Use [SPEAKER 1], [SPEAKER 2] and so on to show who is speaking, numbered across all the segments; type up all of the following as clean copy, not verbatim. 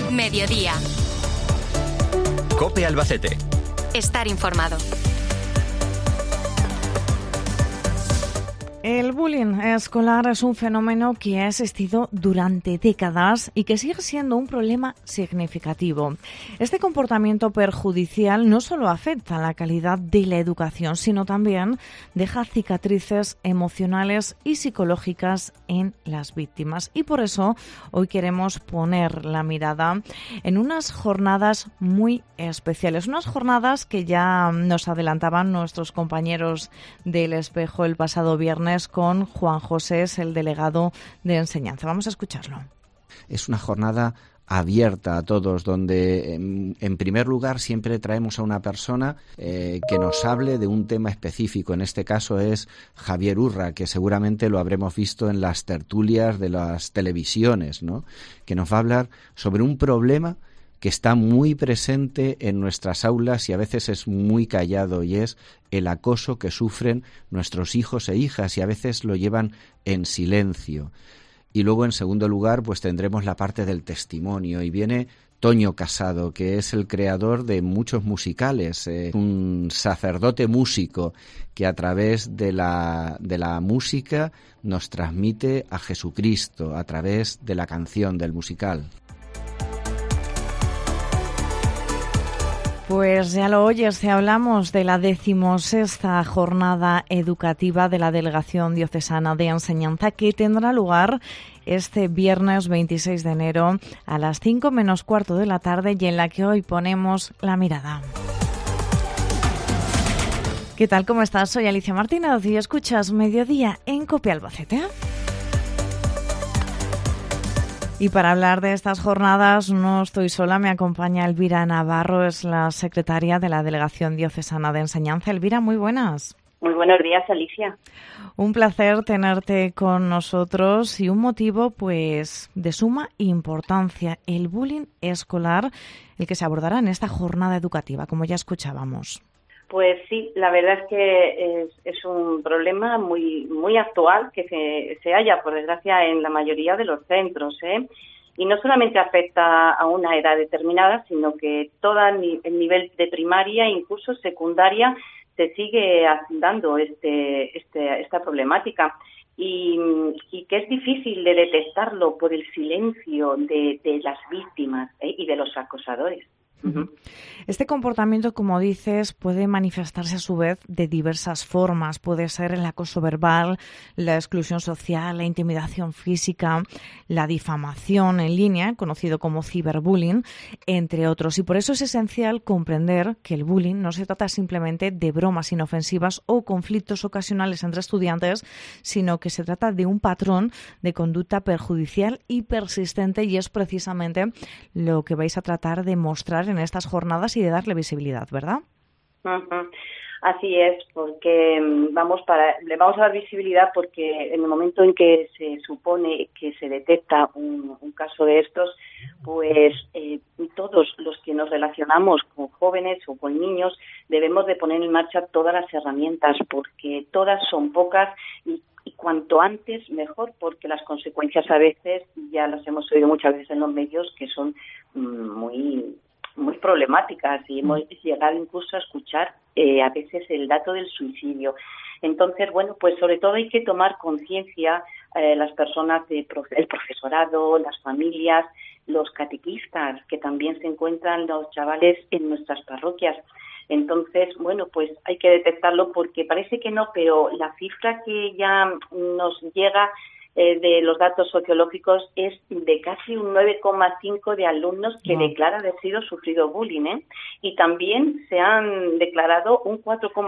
[SPEAKER 1] Mediodía.
[SPEAKER 2] COPE Albacete.
[SPEAKER 1] Estar informado.
[SPEAKER 3] El bullying escolar es un fenómeno que ha existido durante décadas y que sigue siendo un problema significativo. Este comportamiento perjudicial no solo afecta a la calidad de la educación, sino también deja cicatrices emocionales y psicológicas en las víctimas. Y por eso hoy queremos poner la mirada en unas jornadas muy especiales, unas jornadas que ya nos adelantaban nuestros compañeros del Espejo el pasado viernes con Juan José, el delegado de enseñanza. Vamos a escucharlo.
[SPEAKER 4] Es una jornada abierta a todos, donde en primer lugar siempre traemos a una persona que nos hable de un tema específico. En este caso es Javier Urra, que seguramente lo habremos visto en las tertulias de las televisiones, ¿no? Que nos va a hablar sobre un problema que está muy presente en nuestras aulas y a veces es muy callado, y es el acoso que sufren nuestros hijos e hijas, y a veces lo llevan en silencio. Y luego, en segundo lugar, pues tendremos la parte del testimonio, y viene Toño Casado, que es el creador de muchos musicales, un sacerdote músico que a través de la música nos transmite a Jesucristo, a través de la canción, del musical.
[SPEAKER 3] Pues ya lo oyes, te hablamos de la 16ª jornada educativa de la Delegación Diocesana de Enseñanza, que tendrá lugar este viernes 26 de enero a las 5 menos cuarto de la tarde, y en la que hoy ponemos la mirada. ¿Qué tal? ¿Cómo estás? Soy Alicia Martínez y escuchas Mediodía en COPE Albacete. Y para hablar de estas jornadas no estoy sola, me acompaña Elvira Navarro, es la secretaria de la Delegación Diocesana de Enseñanza. Elvira, muy buenas.
[SPEAKER 5] Muy buenos días, Alicia.
[SPEAKER 3] Un placer tenerte con nosotros, y un motivo pues de suma importancia, el bullying escolar, el que se abordará en esta jornada educativa, como ya escuchábamos.
[SPEAKER 5] Pues sí, la verdad es que es un problema muy actual que se halla, por desgracia, en la mayoría de los centros, y no solamente afecta a una edad determinada, sino que todo el nivel de primaria e incluso secundaria se sigue dando esta problemática, y que es difícil de detectarlo por el silencio de las víctimas y de los acosadores.
[SPEAKER 3] Uh-huh. Este comportamiento, como dices, puede manifestarse a su vez de diversas formas. Puede ser el acoso verbal, la exclusión social, la intimidación física, la difamación en línea, conocido como ciberbullying, entre otros. Y por eso es esencial comprender que el bullying no se trata simplemente de bromas inofensivas o conflictos ocasionales entre estudiantes, sino que se trata de un patrón de conducta perjudicial y persistente, y es precisamente lo que vais a tratar de mostrar en estas jornadas y de darle visibilidad, ¿verdad?
[SPEAKER 5] Uh-huh. Así es, porque le vamos a dar visibilidad, porque en el momento en que se supone que se detecta un caso de estos, pues todos los que nos relacionamos con jóvenes o con niños debemos de poner en marcha todas las herramientas, porque todas son pocas y cuanto antes mejor, porque las consecuencias a veces, ya las hemos oído muchas veces en los medios, que son muy problemáticas, y hemos llegado incluso a escuchar a veces el dato del suicidio. Entonces, bueno, pues sobre todo hay que tomar conciencia las personas, el profesorado, las familias, los catequistas, que también se encuentran los chavales en nuestras parroquias. Entonces, bueno, pues hay que detectarlo, porque parece que no, pero la cifra que ya nos llega de los datos sociológicos es de casi un 9,5 de alumnos que declaran haber sufrido bullying, y también se han declarado un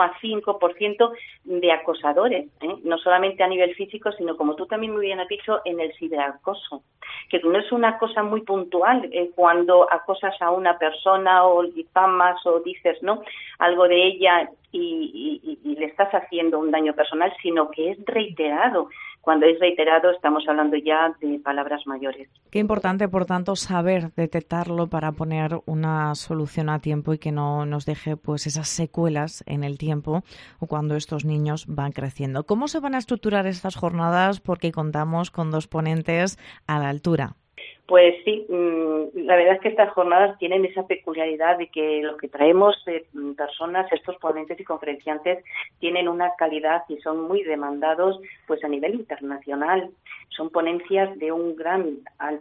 [SPEAKER 5] 4,5% de acosadores, no solamente a nivel físico, sino, como tú también muy bien has dicho, en el ciberacoso, que no es una cosa muy puntual cuando acosas a una persona o difamas o dices algo de ella y le estás haciendo un daño personal, sino que es reiterado. Cuando es reiterado estamos hablando ya de palabras mayores.
[SPEAKER 3] Qué importante, por tanto, saber detectarlo para poner una solución a tiempo y que no nos deje pues esas secuelas en el tiempo o cuando estos niños van creciendo. ¿Cómo se van a estructurar estas jornadas? Porque contamos con dos ponentes a la altura.
[SPEAKER 5] Pues sí, la verdad es que estas jornadas tienen esa peculiaridad de que lo que traemos personas, estos ponentes y conferenciantes, tienen una calidad y son muy demandados pues a nivel internacional. Son ponencias de un gran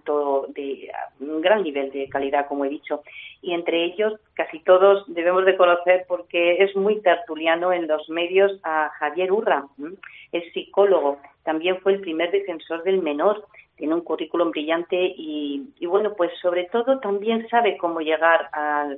[SPEAKER 5] nivel de calidad, como he dicho, y entre ellos casi todos debemos de conocer, porque es muy tertuliano en los medios, a Javier Urra. Es psicólogo, también fue el primer defensor del menor, tiene un currículum brillante y bueno, pues sobre todo también sabe cómo llegar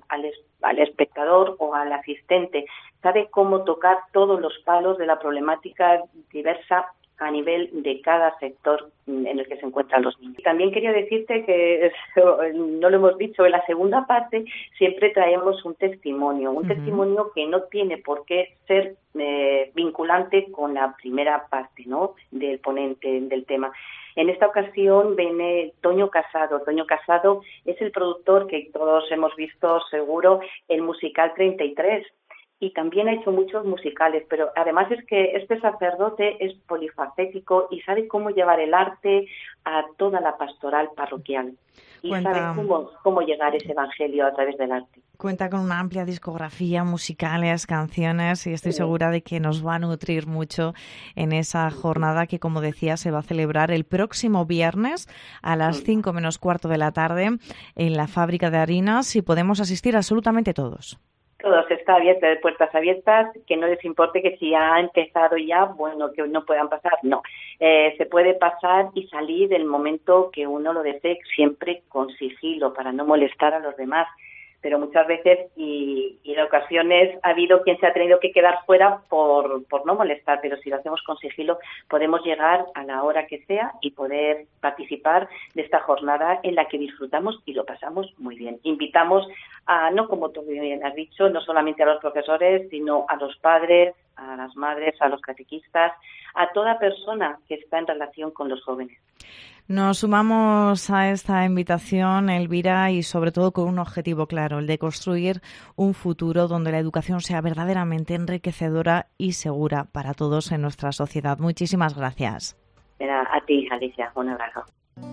[SPEAKER 5] al espectador o al asistente, sabe cómo tocar todos los palos de la problemática diversa a nivel de cada sector en el que se encuentran los niños. También quería decirte que, no lo hemos dicho, en la segunda parte siempre traemos un testimonio testimonio que no tiene por qué ser vinculante con la primera parte, ¿no?, del ponente del tema. En esta ocasión viene Toño Casado. Toño Casado es el productor que todos hemos visto, seguro, el musical 33. Y también ha hecho muchos musicales, pero además es que este sacerdote es polifacético y sabe cómo llevar el arte a toda la pastoral parroquial. Y sabe cómo llegar ese evangelio a través del arte.
[SPEAKER 3] Cuenta con una amplia discografía, musicales, canciones, y estoy segura de que nos va a nutrir mucho en esa jornada que, como decía, se va a celebrar el próximo viernes a las 5 menos cuarto de la tarde en la Fábrica de Harinas, y podemos asistir absolutamente todos.
[SPEAKER 5] Todos, está abierto, de puertas abiertas, que no les importe que si ha empezado ya, bueno, que no puedan pasar, no. Se puede pasar y salir del momento que uno lo desee, siempre con sigilo, para no molestar a los demás. Pero muchas veces y en ocasiones ha habido quien se ha tenido que quedar fuera por no molestar, pero si lo hacemos con sigilo podemos llegar a la hora que sea y poder participar de esta jornada en la que disfrutamos y lo pasamos muy bien. Invitamos a, no como tú bien has dicho, no solamente a los profesores, sino a los padres, a las madres, a los catequistas, a toda persona que está en relación con los jóvenes.
[SPEAKER 3] Nos sumamos a esta invitación, Elvira, y sobre todo con un objetivo claro, el de construir un futuro donde la educación sea verdaderamente enriquecedora y segura para todos en nuestra sociedad. Muchísimas gracias.
[SPEAKER 5] A ti, Alicia. Un abrazo.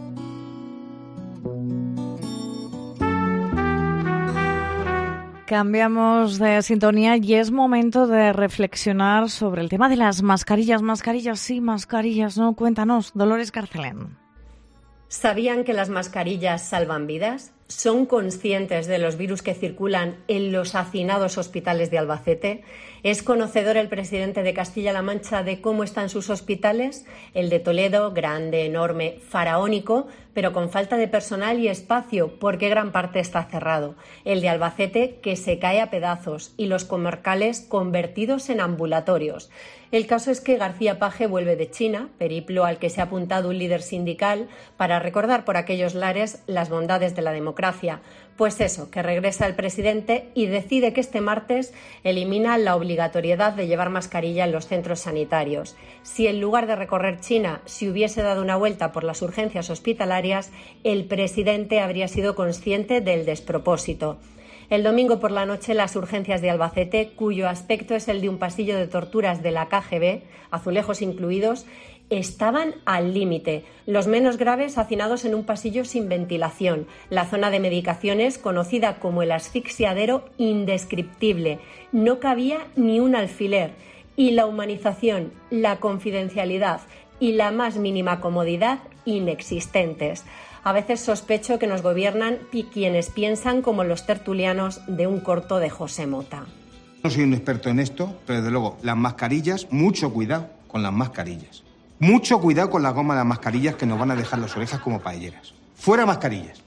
[SPEAKER 3] Cambiamos de sintonía y es momento de reflexionar sobre el tema de las mascarillas. Mascarillas sí, mascarillas no. Cuéntanos, Dolores Carcelén.
[SPEAKER 1] ¿Sabían que las mascarillas salvan vidas? ¿Son conscientes de los virus que circulan en los hacinados hospitales de Albacete? ¿Es conocedor el presidente de Castilla-La Mancha de cómo están sus hospitales? El de Toledo, grande, enorme, faraónico, pero con falta de personal y espacio, porque gran parte está cerrado. El de Albacete, que se cae a pedazos, y los comarcales convertidos en ambulatorios. El caso es que García Paje vuelve de China, periplo al que se ha apuntado un líder sindical, para recordar por aquellos lares las bondades de la democracia. Pues eso, que regresa el presidente y decide que este martes elimina la obligatoriedad de llevar mascarilla en los centros sanitarios. Si en lugar de recorrer China se hubiese dado una vuelta por las urgencias hospitalarias, el presidente habría sido consciente del despropósito. El domingo por la noche, las urgencias de Albacete, cuyo aspecto es el de un pasillo de torturas de la KGB, azulejos incluidos, estaban al límite. Los menos graves hacinados en un pasillo sin ventilación. La zona de medicaciones, conocida como el asfixiadero indescriptible. No cabía ni un alfiler. Y la humanización, la confidencialidad y la más mínima comodidad inexistentes. A veces sospecho que nos gobiernan quienes piensan como los tertulianos de un corto de José Mota.
[SPEAKER 2] No soy un experto en esto, pero desde luego, las mascarillas, mucho cuidado con las mascarillas. Mucho cuidado con la goma de las mascarillas que nos van a dejar las orejas como paelleras. Fuera mascarillas.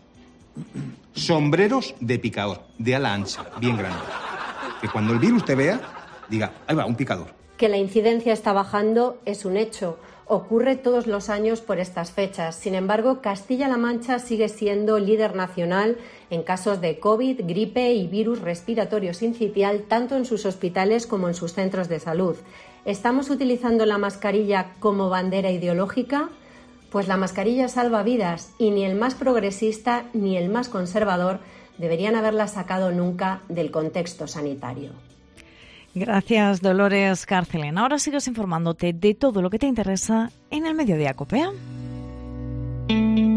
[SPEAKER 2] Sombreros de picador, de ala ancha, bien grande. Que cuando el virus te vea, diga, ahí va, un picador.
[SPEAKER 1] Que la incidencia está bajando es un hecho. Ocurre todos los años por estas fechas. Sin embargo, Castilla-La Mancha sigue siendo líder nacional en casos de COVID, gripe y virus respiratorio sincitial, tanto en sus hospitales como en sus centros de salud. ¿Estamos utilizando la mascarilla como bandera ideológica? Pues la mascarilla salva vidas y ni el más progresista ni el más conservador deberían haberla sacado nunca del contexto sanitario.
[SPEAKER 3] Gracias, Dolores Carcelén. Ahora sigues informándote de todo lo que te interesa en el Mediodía COPE.